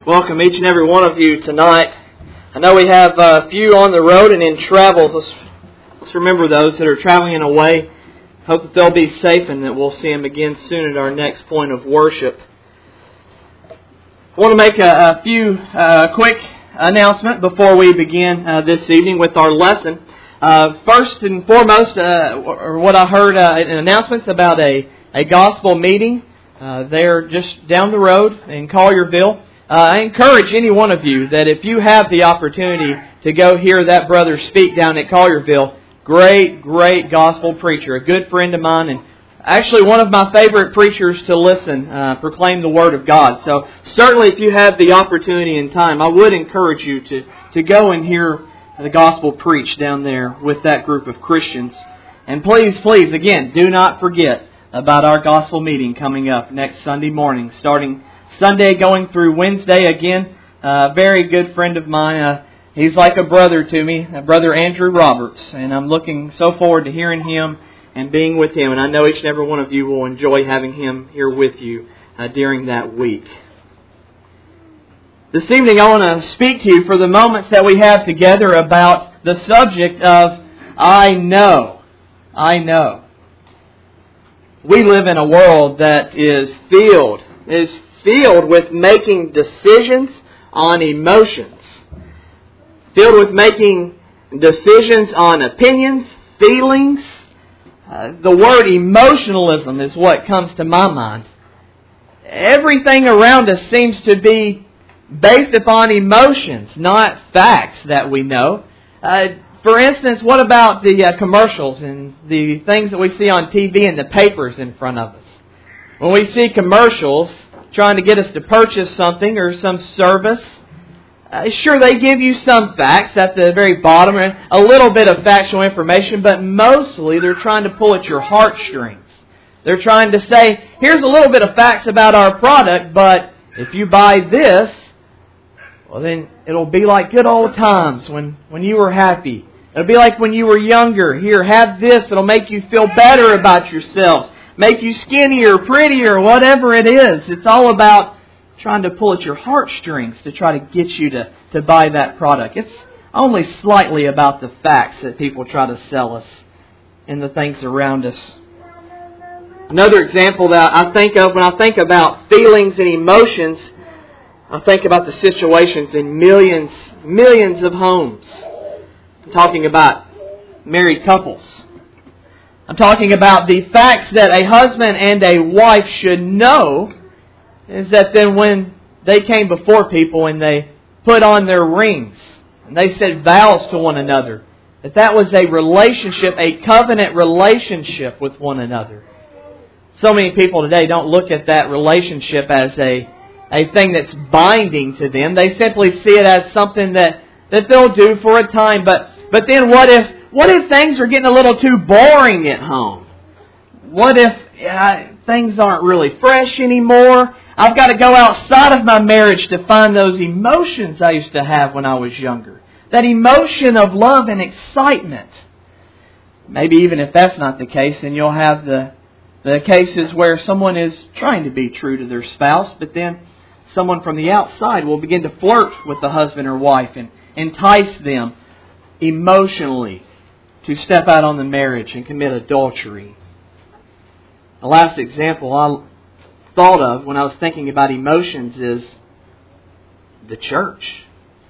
Welcome each and every one of you tonight. I know we have a few on the road and in travels. Let's remember those that are traveling away. Hope that they'll be safe and that we'll see them again soon at our next point of worship. I want to make a few quick announcements before we begin this evening with our lesson. First and foremost, what I heard in announcements about a gospel meeting there just down the road in Collierville. I encourage any one of you that if you have the opportunity to go hear that brother speak down at Collierville, great gospel preacher, a good friend of mine, and actually one of my favorite preachers to listen, proclaim the Word of God. So certainly if you have the opportunity and time, I would encourage you to go and hear the gospel preached down there with that group of Christians. And please, again, do not forget about our gospel meeting coming up next Sunday morning, starting Sunday going through Wednesday. Again, a very good friend of mine. He's like a brother to me, Brother Andrew Roberts. And I'm looking so forward to hearing him and being with him. And I know each and every one of you will enjoy having him here with you during that week. This evening I want to speak to you for the moments that we have together about the subject of I know. I know. We live in a world that is filled with making decisions on emotions. Filled with making decisions on opinions, feelings. The word emotionalism is what comes to my mind. Everything around us seems to be based upon emotions, not facts that we know. For instance, what about the commercials and the things that we see on TV and the papers in front of us? When we see commercials trying to get us to purchase something or some service, sure, they give you some facts at the very bottom, and a little bit of factual information, but mostly they're trying to pull at your heartstrings. They're trying to say, here's a little bit of facts about our product, but if you buy this, well then it'll be like good old times when you were happy. It'll be like when you were younger. Here, have this. It'll make you feel better about yourselves. Make you skinnier, prettier, whatever it is. It's all about trying to pull at your heartstrings to try to get you to buy that product. It's only slightly about the facts that people try to sell us and the things around us. Another example that I think of when I think about feelings and emotions, I think about the situations in millions of homes. I'm talking about married couples. I'm talking about the facts that a husband and a wife should know is that then when they came before people and they put on their rings and they said vows to one another, that was a relationship, a covenant relationship with one another. So many people today don't look at that relationship as a thing that's binding to them. They simply see it as something that they'll do for a time. But then what if things are getting a little too boring at home? What if things aren't really fresh anymore? I've got to go outside of my marriage to find those emotions I used to have when I was younger. That emotion of love and excitement. Maybe even if that's not the case, then you'll have the cases where someone is trying to be true to their spouse, but then someone from the outside will begin to flirt with the husband or wife and entice them emotionally to step out on the marriage and commit adultery. The last example I thought of when I was thinking about emotions is the church.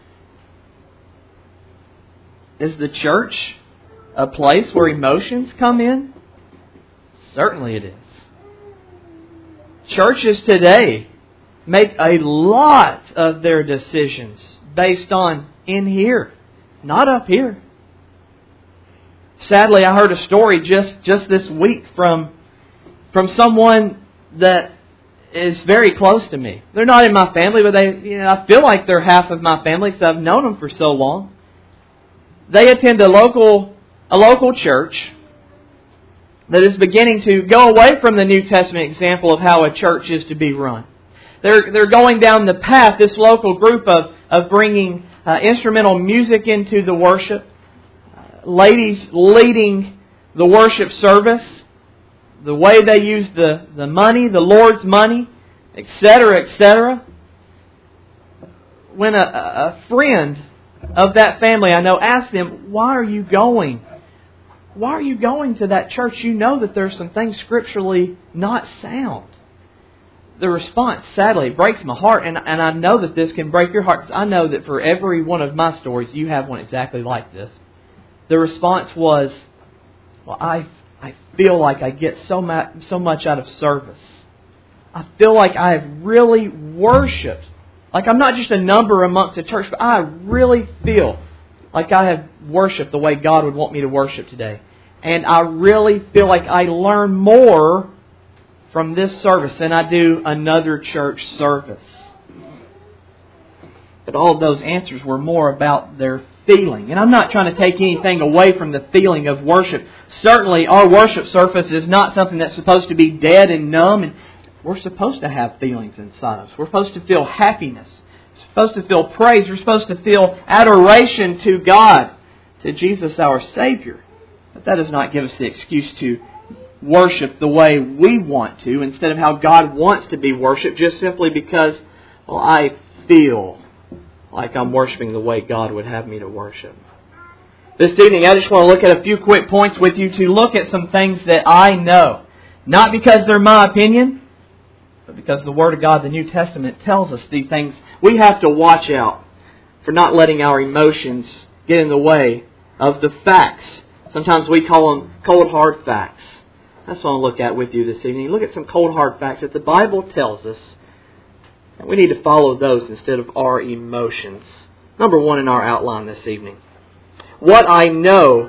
Is the church a place where emotions come in? Certainly it is. Churches today make a lot of their decisions based on in here, not up here. Sadly, I heard a story just this week from someone that is very close to me. They're not in my family, but I feel like they're half of my family because I've known them for so long. They attend a local church that is beginning to go away from the New Testament example of how a church is to be run. They're going down the path, this local group of bringing instrumental music into the worship, ladies leading the worship service, the way they use the money, the Lord's money, etc., etc. when a friend of that family I know asked them, why are you going? Why are you going to that church? You know that there's some things scripturally not sound. The response, sadly, breaks my heart, and I know that this can break your heart, because I know that for every one of my stories, you have one exactly like this. The response was, well, I feel like I get so much out of service. I feel like I have really worshipped. Like I'm not just a number amongst the church, but I really feel like I have worshipped the way God would want me to worship today. And I really feel like I learn more from this service than I do another church service. But all of those answers were more about their feeling. And I'm not trying to take anything away from the feeling of worship. Certainly our worship service is not something that's supposed to be dead and numb. And we're supposed to have feelings inside us. We're supposed to feel happiness. We're supposed to feel praise. We're supposed to feel adoration to God, to Jesus our Savior. But that does not give us the excuse to worship the way we want to instead of how God wants to be worshipped, just simply because, well, I feel like I'm worshiping the way God would have me to worship. This evening, I just want to look at a few quick points with you to look at some things that I know. Not because they're my opinion, but because the Word of God, the New Testament, tells us these things. We have to watch out for not letting our emotions get in the way of the facts. Sometimes we call them cold, hard facts. That's what I want to look at with you this evening. Look at some cold, hard facts that the Bible tells us. And we need to follow those instead of our emotions. Number one in our outline this evening. What I know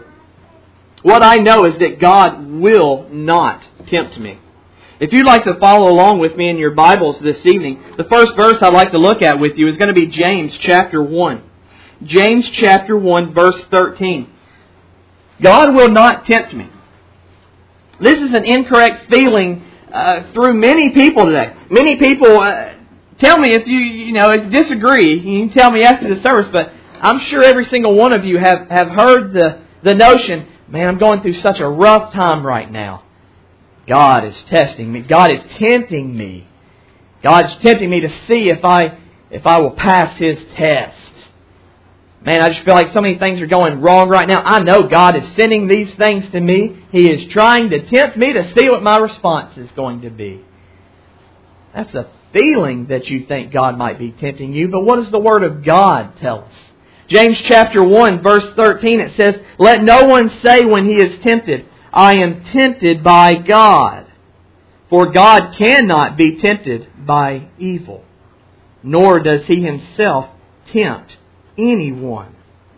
is that God will not tempt me. If you'd like to follow along with me in your Bibles this evening, the first verse I'd like to look at with you is going to be James chapter 1. James chapter 1 verse 13. God will not tempt me. This is an incorrect feeling through many people today. Many people tell me if you disagree. You can tell me after the service, but I'm sure every single one of you have heard the notion, man, I'm going through such a rough time right now. God is testing me. God is tempting me. God's tempting me to see if I will pass His test. Man, I just feel like so many things are going wrong right now. I know God is sending these things to me. He is trying to tempt me to see what my response is going to be. That's a feeling that you think God might be tempting you. But what does the Word of God tell us? James chapter 1 verse 13, it says, "Let no one say when he is tempted, I am tempted by God. For God cannot be tempted by evil, nor does He Himself tempt anyone."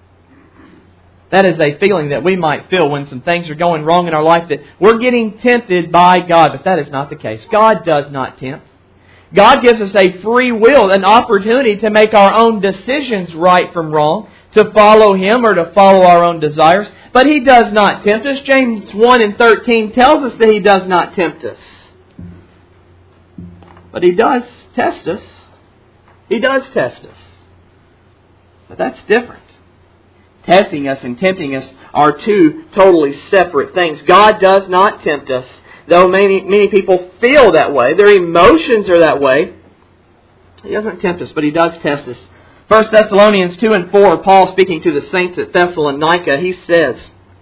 That is a feeling that we might feel when some things are going wrong in our life, that we're getting tempted by God. But that is not the case. God does not tempt. God gives us a free will, an opportunity to make our own decisions right from wrong, to follow Him or to follow our own desires. But He does not tempt us. James 1 and 13 tells us that He does not tempt us. But He does test us. He does test us. But that's different. Testing us and tempting us are two totally separate things. God does not tempt us, though many people feel that way. Their emotions are that way. He doesn't tempt us, but He does test us. 1 Thessalonians 2 and 4, Paul speaking to the saints at Thessalonica, he says,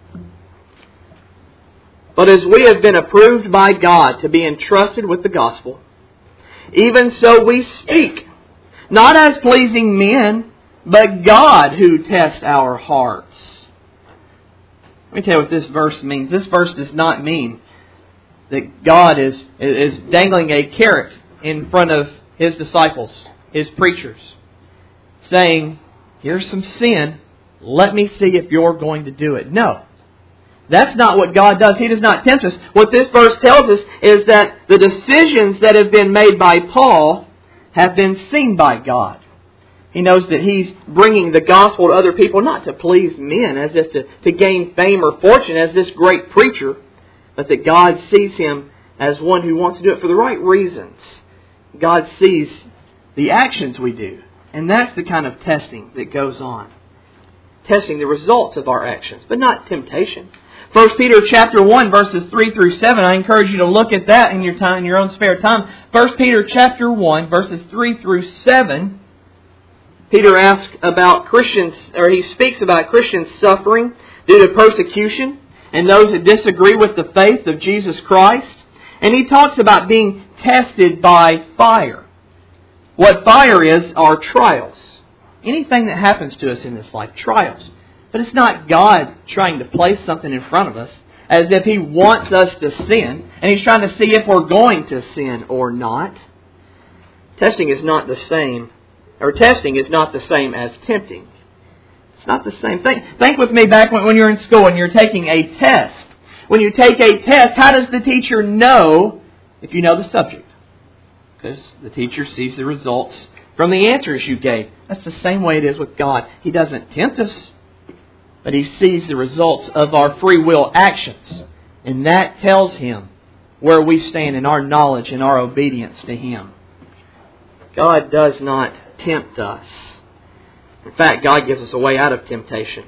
"But as we have been approved by God to be entrusted with the gospel, even so we speak, not as pleasing men, but God who tests our hearts." Let me tell you what this verse means. This verse does not mean that God is dangling a carrot in front of His disciples, His preachers, saying, here's some sin, let me see if you're going to do it. No. That's not what God does. He does not tempt us. What this verse tells us is that the decisions that have been made by Paul have been seen by God. He knows that he's bringing the gospel to other people, not to please men, as if to gain fame or fortune as this great preacher, but that God sees him as one who wants to do it for the right reasons. God sees the actions we do. And that's the kind of testing that goes on. Testing the results of our actions, but not temptation. 1 Peter chapter 1, verses 3 through 7. I encourage you to look at that in your own spare time. 1 Peter chapter 1, verses 3 through 7 Peter asks about Christians, or he speaks about Christians suffering due to persecution and those that disagree with the faith of Jesus Christ. And he talks about being tested by fire. What fire is are trials. Anything that happens to us in this life, trials. But it's not God trying to place something in front of us as if He wants us to sin, and He's trying to see if we're going to sin or not. Testing is not the same as tempting. It's not the same thing. Think with me back when you're in school and you're taking a test. When you take a test, how does the teacher know if you know the subject? Because the teacher sees the results from the answers you gave. That's the same way it is with God. He doesn't tempt us, but He sees the results of our free will actions. And that tells Him where we stand in our knowledge and our obedience to Him. God does not tempt us. In fact, God gives us a way out of temptation.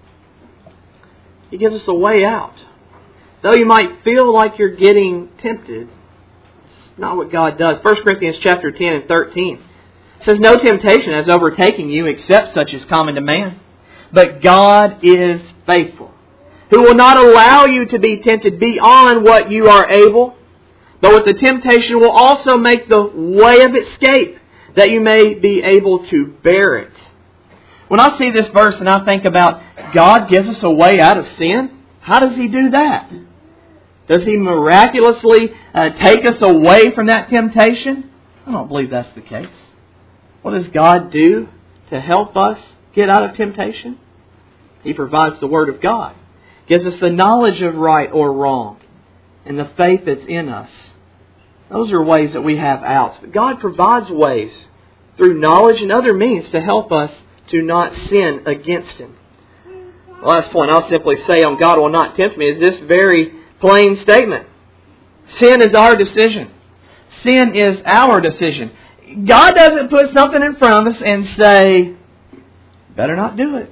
He gives us a way out. Though you might feel like you're getting tempted, it's not what God does. 1 Corinthians chapter 10 and 13 says, "No temptation has overtaken you except such as common to man. But God is faithful, who will not allow you to be tempted beyond what you are able, but with the temptation will also make the way of escape, that you may be able to bear it." When I see this verse and I think about God gives us a way out of sin, how does He do that? Does He miraculously take us away from that temptation? I don't believe that's the case. What does God do to help us get out of temptation? He provides the Word of God. Gives us the knowledge of right or wrong and the faith that's in us. Those are ways that we have outs. But God provides ways through knowledge and other means to help us to not sin against Him. The last point I'll simply say on God will not tempt me is this very plain statement. Sin is our decision. Sin is our decision. God doesn't put something in front of us and say, better not do it.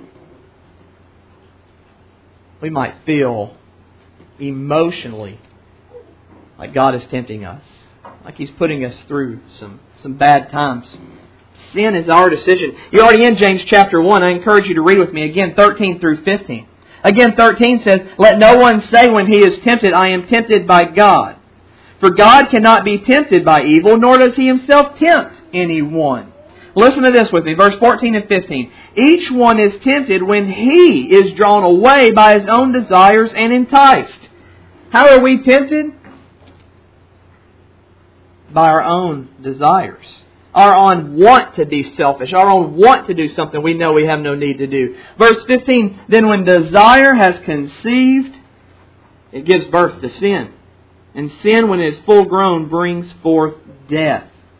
We might feel emotionally like God is tempting us, like He's putting us through some bad times. Sin is our decision. You're already in James chapter 1. I encourage you to read with me again, 13 through 15. Again, 13 says, "Let no one say when he is tempted, I am tempted by God. For God cannot be tempted by evil, nor does He Himself tempt anyone." Listen to this with me, verse 14 and 15. "Each one is tempted when he is drawn away by his own desires and enticed." How are we tempted? By our own desires. Our own want to be selfish. Our own want to do something we know we have no need to do. Verse 15, "Then when desire has conceived, it gives birth to sin. And sin, when it is full grown, brings forth death."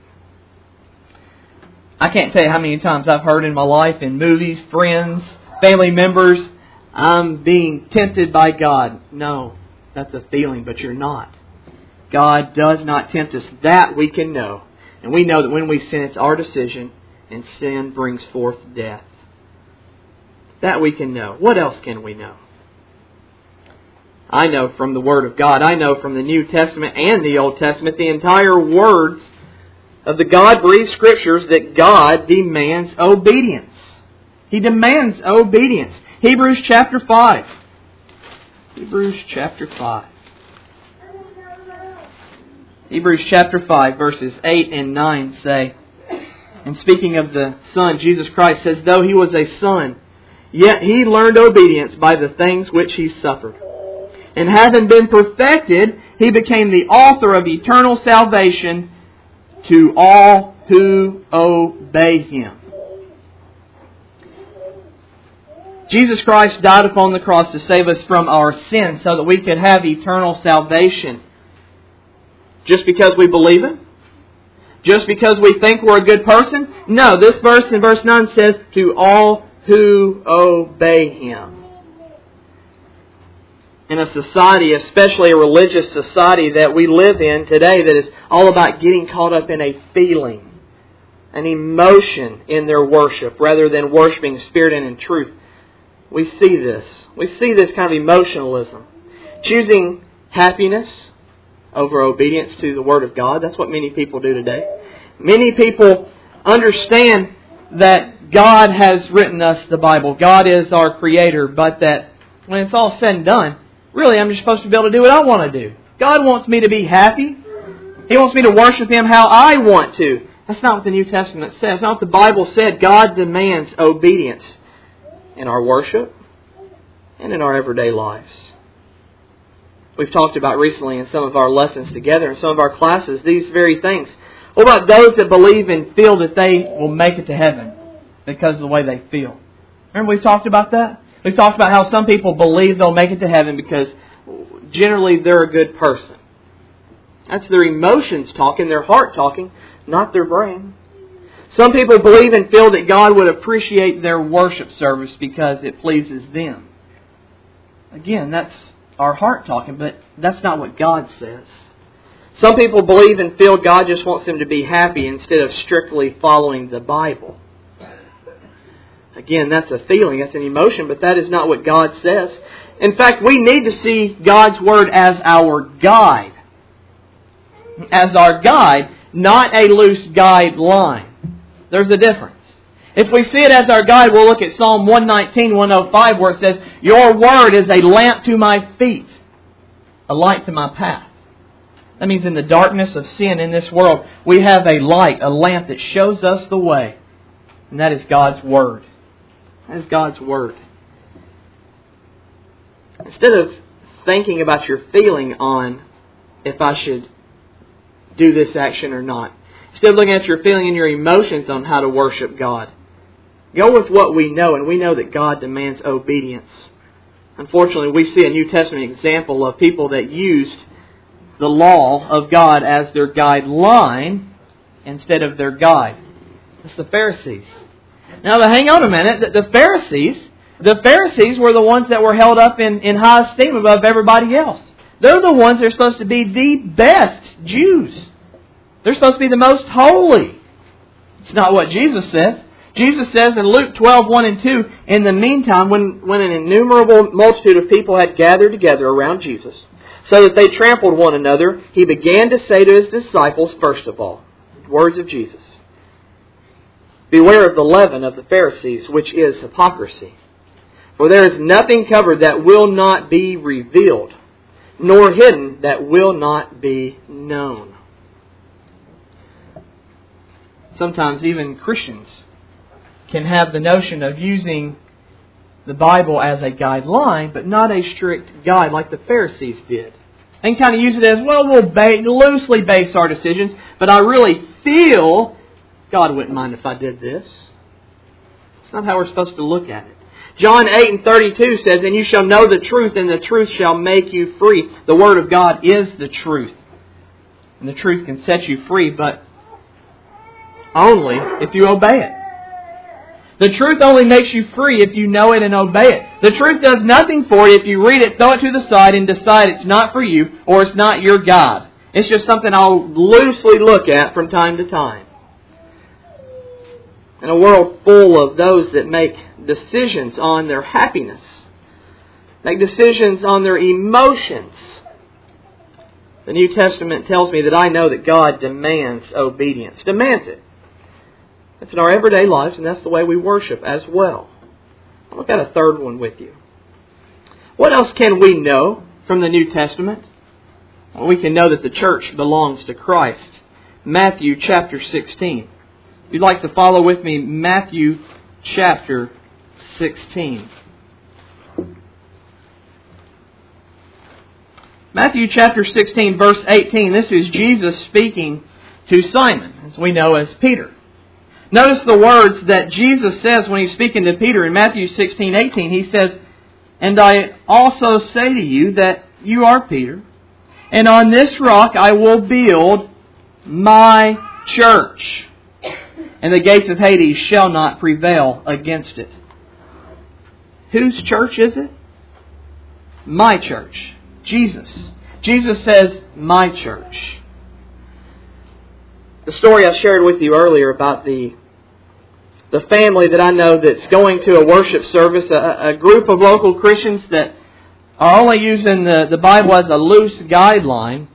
I can't tell you how many times I've heard in my life, in movies, friends, family members, "I'm being tempted by God." No, that's a feeling, but you're not. God does not tempt us. That we can know. And we know that when we sin, it's our decision, and sin brings forth death. That we can know. What else can we know? I know from the Word of God, I know from the New Testament and the Old Testament, the entire words of the God-breathed Scriptures, that God demands obedience. He demands obedience. Hebrews chapter 5. Hebrews chapter 5. Hebrews chapter 5, verses 8 and 9 say, and speaking of the Son, Jesus Christ, says, "Though He was a Son, yet He learned obedience by the things which He suffered. And having been perfected, He became the author of eternal salvation to all who obey Him." Jesus Christ died upon the cross to save us from our sins so that we could have eternal salvation. Just because we believe Him? Just because we think we're a good person? No, this verse in verse 9 says, "to all who obey Him." In a society, especially a religious society that we live in today, that is all about getting caught up in a feeling, an emotion in their worship, rather than worshiping Spirit and in truth, we see this. We see this kind of emotionalism. Choosing happiness over obedience to the Word of God. That's what many people do today. Many people understand that God has written us the Bible. God is our Creator, but that when it's all said and done, really I'm just supposed to be able to do what I want to do. God wants me to be happy. He wants me to worship Him how I want to. That's not what the New Testament says. That's not what the Bible said. God demands obedience in our worship and in our everyday lives. We've talked about recently in some of our lessons together, in some of our classes, these very things. What about those that believe and feel that they will make it to heaven because of the way they feel? Remember we've talked about that? We've talked about how some people believe they'll make it to heaven because generally they're a good person. That's their emotions talking, their heart talking, not their brain. Some people believe and feel that God would appreciate their worship service because it pleases them. Again, that's our heart talking, but that's not what God says. Some people believe and feel God just wants them to be happy instead of strictly following the Bible. Again, that's a feeling, that's an emotion, but that is not what God says. In fact, we need to see God's Word as our guide. As our guide, not a loose guideline. There's a difference. If we see it as our guide, we'll look at Psalm 119, 105, where it says, Your Word is a lamp to my feet, a light to my path. That means in the darkness of sin in this world, we have a light, a lamp that shows us the way. And that is God's Word. That is God's Word. Instead of thinking about your feeling on if I should do this action or not, instead of looking at your feeling and your emotions on how to worship God, go with what we know, and we know that God demands obedience. Unfortunately, we see a New Testament example of people that used the law of God as their guideline instead of their guide. It's the Pharisees. Now, hang on a minute. The Pharisees were the ones that were held up in high esteem above everybody else. They're the ones that are supposed to be the best Jews. They're supposed to be the most holy. It's not what Jesus says. Jesus says in Luke 12, 1 and 2, in the meantime, when an innumerable multitude of people had gathered together around Jesus, so that they trampled one another, He began to say to His disciples, first of all, words of Jesus, Beware of the leaven of the Pharisees, which is hypocrisy. For there is nothing covered that will not be revealed, nor hidden that will not be known. Sometimes even Christians can have the notion of using the Bible as a guideline, but not a strict guide like the Pharisees did. They can kind of use it as, well, we'll loosely base our decisions, but I really feel God wouldn't mind if I did this. It's not how we're supposed to look at it. John 8 and 32 says, And you shall know the truth, and the truth shall make you free. The Word of God is the truth. And the truth can set you free, but only if you obey it. The truth only makes you free if you know it and obey it. The truth does nothing for you if you read it, throw it to the side, and decide it's not for you or it's not your God. It's just something I'll loosely look at from time to time. In a world full of those that make decisions on their happiness, make decisions on their emotions, the New Testament tells me that I know that God demands obedience. Demands it. That's in our everyday lives, and that's the way we worship as well. I'll look at a third one with you. What else can we know from the New Testament? Well, we can know that the church belongs to Christ. Matthew chapter 16. If you'd like to follow with me, Matthew chapter 16. Matthew chapter 16, verse 18. This is Jesus speaking to Simon, as we know as Peter. Notice the words that Jesus says when He's speaking to Peter in Matthew 16, 18. He says, And I also say to you that you are Peter, and on this rock I will build my church, and the gates of Hades shall not prevail against it. Whose church is it? My church. Jesus. Jesus says, my church. The story I shared with you earlier about the family that I know that's going to a worship service, a group of local Christians that are only using the Bible as a loose guideline.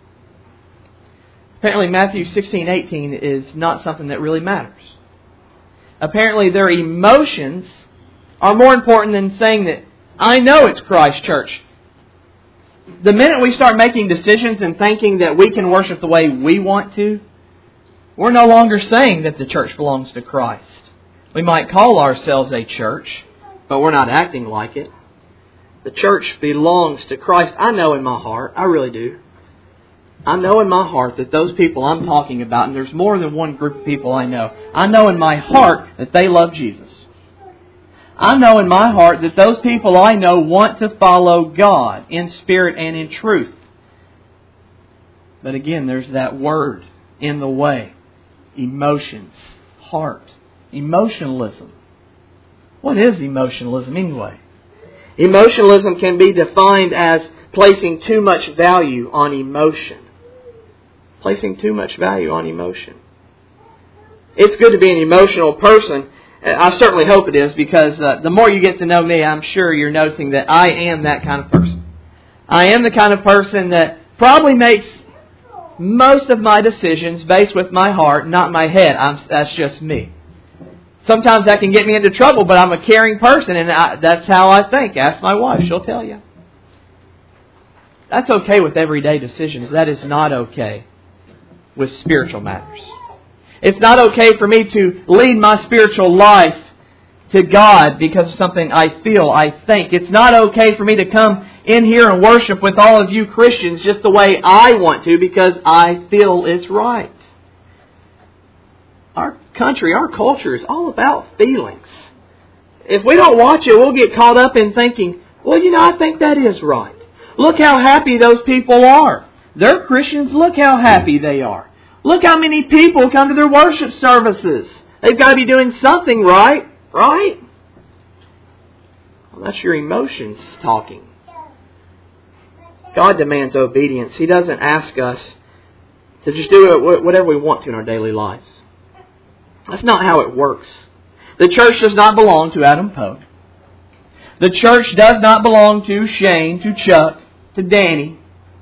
Apparently Matthew 16:18 is not something that really matters. Apparently their emotions are more important than saying that, I know it's Christ Church. The minute we start making decisions and thinking that we can worship the way we want to, we're no longer saying that the church belongs to Christ. We might call ourselves a church, but we're not acting like it. The church belongs to Christ. I know in my heart, I really do. I know in my heart that those people I'm talking about, and there's more than one group of people I know in my heart that they love Jesus. I know in my heart that those people I know want to follow God in spirit and in truth. But again, there's that word in the way. Emotions. Heart. Emotionalism. What is emotionalism anyway? Emotionalism can be defined as placing too much value on emotion. Placing too much value on emotion. It's good to be an emotional person. I certainly hope it is, because the more you get to know me, I'm sure you're noticing that I am that kind of person. I am the kind of person that probably makes most of my decisions based with my heart, not my head. That's just me. Sometimes that can get me into trouble, but I'm a caring person, and that's how I think. Ask my wife, she'll tell you. That's okay with everyday decisions. That is not okay with spiritual matters. It's not okay for me to lead my spiritual life to God because of something I feel, I think. It's not okay for me to come in here and worship with all of you Christians just the way I want to because I feel it's right. Our country, our culture is all about feelings. If we don't watch it, we'll get caught up in thinking, well, I think that is right. Look how happy those people are. They're Christians. Look how happy they are. Look how many people come to their worship services. They've got to be doing something right, right? Well, that's your emotions talking. God demands obedience. He doesn't ask us to just do whatever we want to in our daily lives. That's not how it works. The church does not belong to Adam Poe. The church does not belong to Shane, to Chuck, to Danny.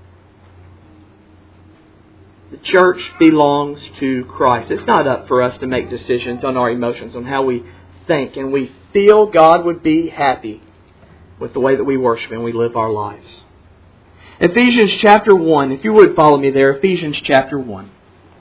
The church belongs to Christ. It's not up for us to make decisions on our emotions, on how we think, and we feel God would be happy with the way that we worship and we live our lives. Ephesians chapter 1, if you would follow me there, Ephesians chapter 1.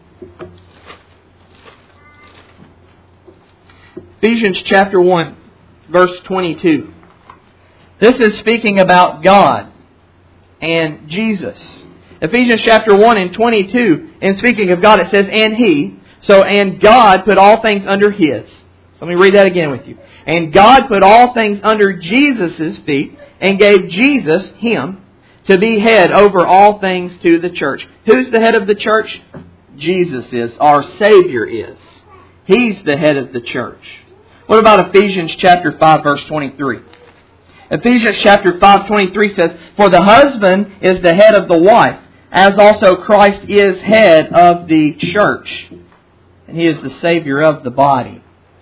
Ephesians chapter 1, verse 22. This is speaking about God and Jesus. Ephesians chapter 1 and 22, and speaking of God, it says, and He, and God put all things under His. So let me read that again with you. And God put all things under Jesus' feet, and gave Jesus, Him, to be head over all things to the church. Who's the head of the church? Jesus is. Our Savior is. He's the head of the church. What about Ephesians chapter 5, verse 23? Ephesians chapter 5, 23 says, for the husband is the head of the wife, as also Christ is head of the church, and He is the Savior of the body.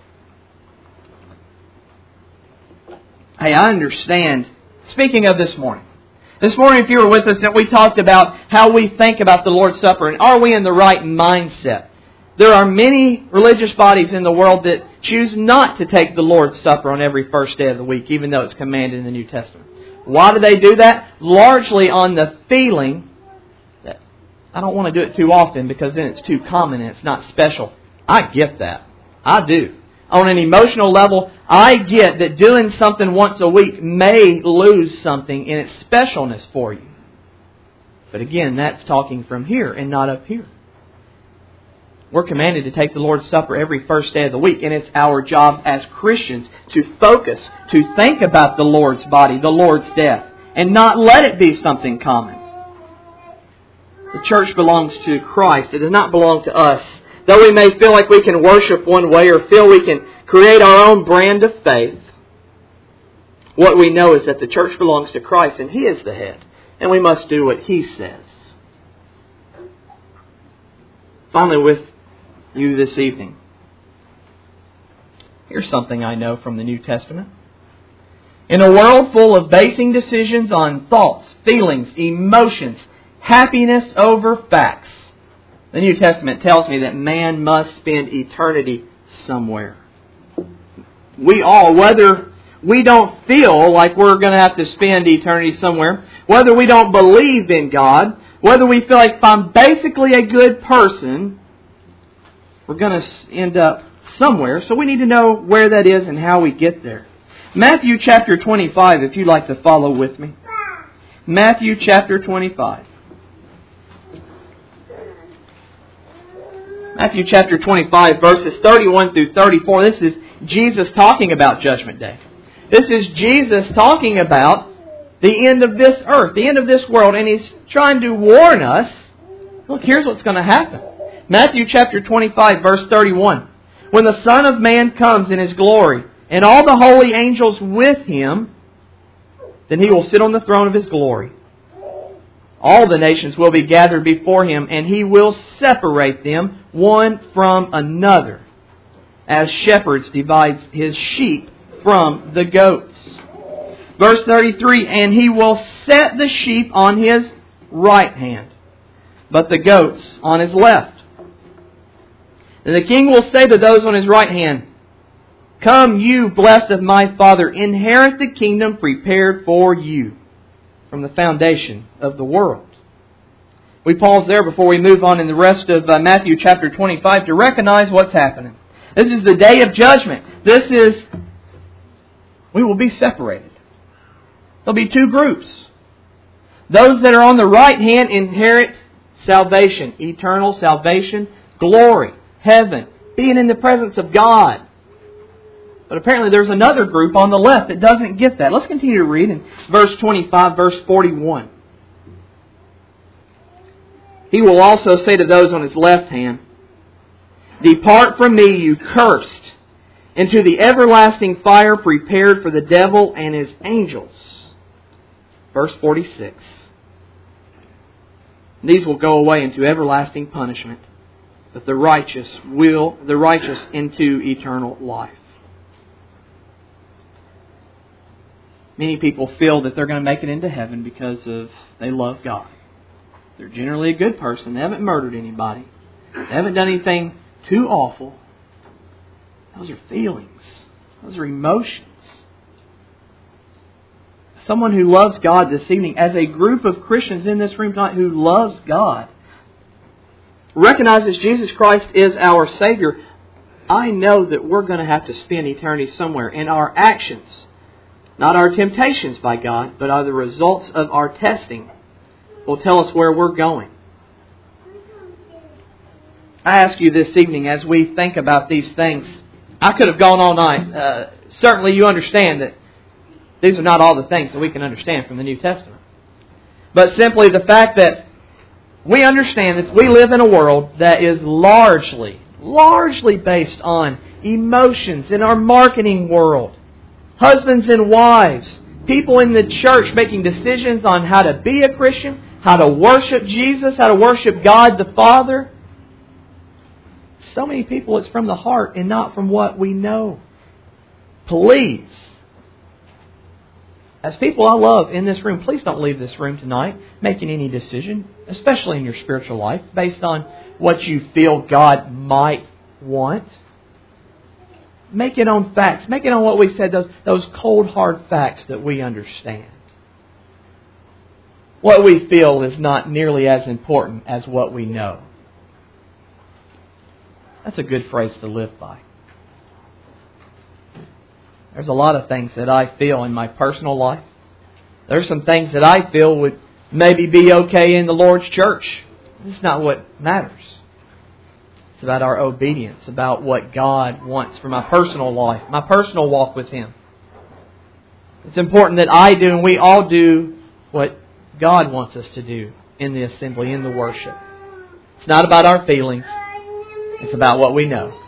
Hey, I understand. Speaking of this morning, if you were with us, and we talked about how we think about the Lord's Supper, and are we in the right mindset? There are many religious bodies in the world that choose not to take the Lord's Supper on every first day of the week, even though it's commanded in the New Testament. Why do they do that? Largely on the feeling that I don't want to do it too often because then it's too common and it's not special. I get that. I do. On an emotional level, I get that doing something once a week may lose something in its specialness for you. But again, that's talking from here and not up here. We're commanded to take the Lord's Supper every first day of the week, and it's our job as Christians to focus, to think about the Lord's body, the Lord's death, and not let it be something common. The church belongs to Christ. It does not belong to us. Though we may feel like we can worship one way or feel we can create our own brand of faith, what we know is that the church belongs to Christ and He is the head. And we must do what He says. Finally, with you this evening, here's something I know from the New Testament. In a world full of basing decisions on thoughts, feelings, emotions, happiness over facts, the New Testament tells me that man must spend eternity somewhere. We all, whether we don't feel like we're going to have to spend eternity somewhere, whether we don't believe in God, whether we feel like if I'm basically a good person, we're going to end up somewhere. So we need to know where that is and how we get there. Matthew chapter 25, if you'd like to follow with me. Matthew chapter 25. Matthew chapter 25, verses 31 through 34. This is Jesus talking about Judgment Day. This is Jesus talking about the end of this earth, the end of this world, and He's trying to warn us, look, here's what's going to happen. Matthew chapter 25, verse 31. When the Son of Man comes in His glory, and all the holy angels with Him, then He will sit on the throne of His glory. All the nations will be gathered before Him, and He will separate them one from another, as shepherds divide His sheep from the goats. Verse 33, and He will set the sheep on His right hand, but the goats on His left. And the King will say to those on His right hand, Come, you blessed of my Father, inherit the kingdom prepared for you from the foundation of the world. We pause there before we move on in the rest of Matthew chapter 25 to recognize what's happening. This is the day of judgment. We will be separated. There'll be two groups. Those that are on the right hand inherit salvation, eternal salvation, glory, heaven, being in the presence of God. But apparently there's another group on the left that doesn't get that. Let's continue to read in verse 25, verse 41. He will also say to those on His left hand, Depart from me, you cursed, into the everlasting fire prepared for the devil and his angels. Verse 46. These will go away into everlasting punishment, but the righteous into eternal life. Many people feel that they're going to make it into heaven because they love God. They're generally a good person. They haven't murdered anybody. They haven't done anything too awful. Those are feelings. Those are emotions. Someone who loves God this evening, as a group of Christians in this room tonight who loves God, recognizes Jesus Christ is our Savior. I know that we're going to have to spend eternity somewhere. And our actions, not our temptations by God, but are the results of our testing, will tell us where we're going. I ask you this evening, as we think about these things, I could have gone all night. Certainly you understand that these are not all the things that we can understand from the New Testament. But simply the fact that we understand that we live in a world that is largely based on emotions in our marketing world. Husbands and wives, people in the church making decisions on how to be a Christian, how to worship Jesus, how to worship God the Father. So many people, it's from the heart and not from what we know. Please, as people I love in this room, please don't leave this room tonight making any decision, especially in your spiritual life, based on what you feel God might want. Make it on facts. Make it on what we said, those cold, hard facts that we understand. What we feel is not nearly as important as what we know. That's a good phrase to live by. There's a lot of things that I feel in my personal life. There's some things that I feel would maybe be okay in the Lord's church. It's not what matters. It's about our obedience, about what God wants for my personal life, my personal walk with Him. It's important that I do and we all do what God wants us to do in the assembly, in the worship. It's not about our feelings. It's about what we know.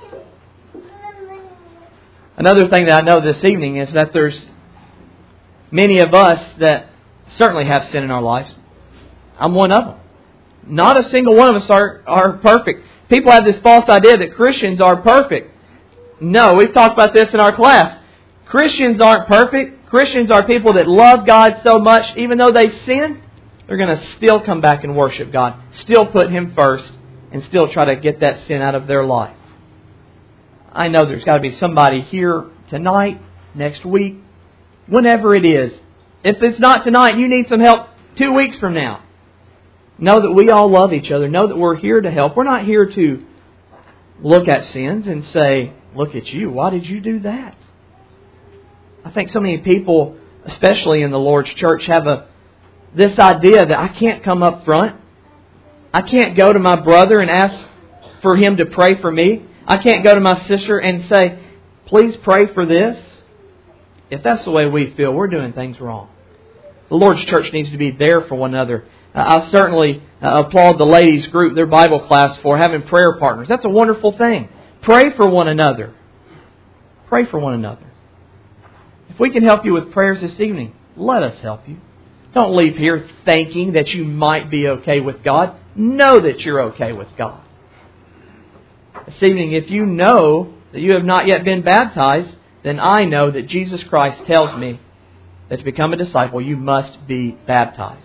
Another thing that I know this evening is that there's many of us that certainly have sin in our lives. I'm one of them. Not a single one of us are perfect. People have this false idea that Christians are perfect. No, we've talked about this in our class. Christians aren't perfect. Christians are people that love God so much, even though they sin, they're going to still come back and worship God. Still put Him first and still try to get that sin out of their life. I know there's got to be somebody here tonight, next week, whenever it is. If it's not tonight, you need some help 2 weeks from now. Know that we all love each other. Know that we're here to help. We're not here to look at sins and say, look at you, why did you do that? I think so many people, especially in the Lord's church, have this idea that I can't come up front. I can't go to my brother and ask for him to pray for me. I can't go to my sister and say, please pray for this. If that's the way we feel, we're doing things wrong. The Lord's church needs to be there for one another. I certainly applaud the ladies group, their Bible class, for having prayer partners. That's a wonderful thing. Pray for one another. Pray for one another. If we can help you with prayers this evening, let us help you. Don't leave here thinking that you might be okay with God. Know that you're okay with God. This evening, if you know that you have not yet been baptized, then I know that Jesus Christ tells me that to become a disciple, you must be baptized.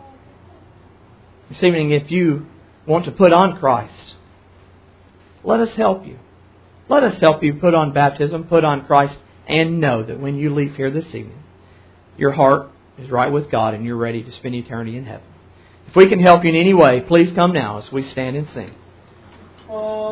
This evening, if you want to put on Christ, let us help you. Let us help you put on baptism, put on Christ, and know that when you leave here this evening, your heart is right with God and you're ready to spend eternity in heaven. If we can help you in any way, please come now as we stand and sing.